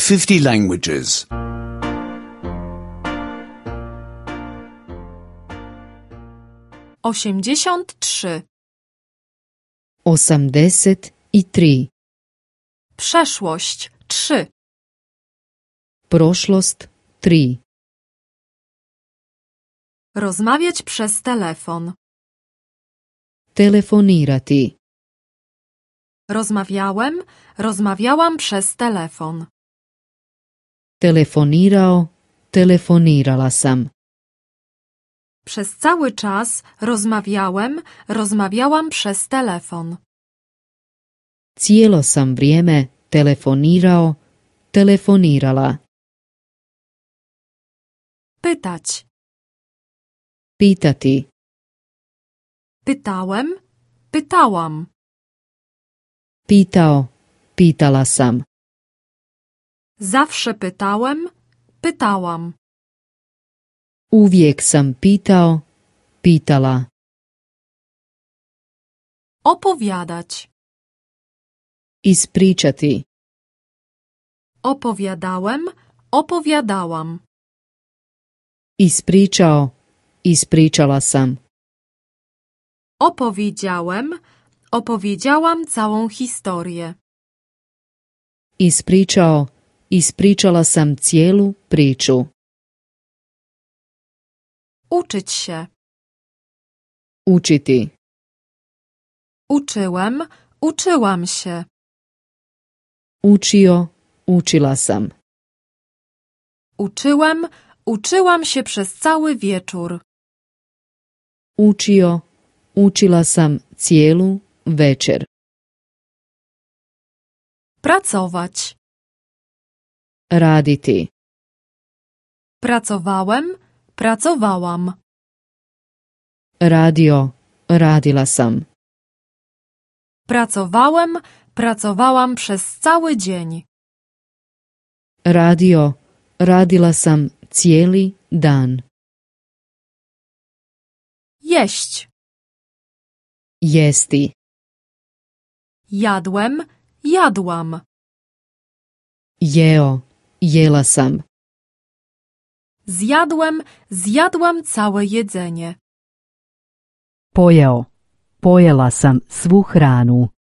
50 languages. 83. 83. Przeszłość 3. Prošlost 3. Rozmawiać przez telefon. Telefonirati. Rozmawiałam przez telefon. Telefonirao, telefonirala sam. Przez cały czas rozmawiałam przez telefon. Cijelo sam vrijeme telefonirao, telefonirala. Pytać. Pitati. Pytałam. Pitao, pitala sam. Zawsze pytałam. Uvijek sam pitao, pitala. Opowiadać. Ispričati. Opowiadałam. Ispričao, ispričala sam. Opowiedziałam całą historię. Ispričao, ispričala sam cijelu priču. Uczyć się. Učiti. Uczyłam się. Učio, učila sam. Uczyłam się przez cały wieczór. Učio, učila sam cijelu večer. Pracować. Raditi. Pracowałam. Radio, radila sam. Pracowałam przez cały dzień. Radio, radila sam cijeli dan. Jeść. Jesti. Jadłam. Jeo, jela sam. Zjadłam całe jedzenie. Pojeo, pojela sam svu hranu.